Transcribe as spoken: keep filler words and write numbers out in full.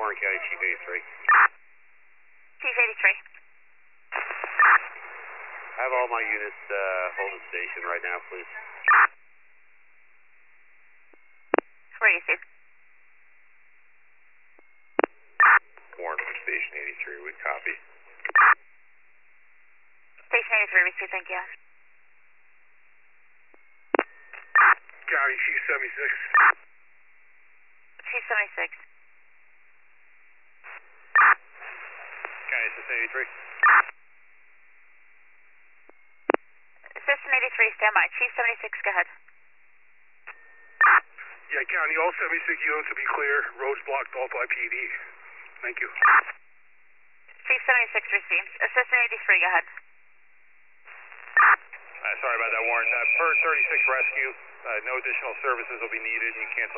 Warren County, Chief eighty-three. Chief eighty-three. Have all my units uh, holding station right now, please. Where are you, Steve? Warren for Station eighty-three, we copy. Station eighty-three, receive, thank you. County, Chief seventy-six. Chief seventy-six. County, Assistant eighty-three. Assistant eighty-three, stand by. Chief seventy-six, go ahead. Yeah, County, all seventy-six units to be clear. Roads blocked off by P D. Thank you. Chief seventy-six received. Assistant eighty-three, go ahead. Uh, sorry about that, Warren. Uh, per thirty-six Rescue, uh, no additional services will be needed. You cancel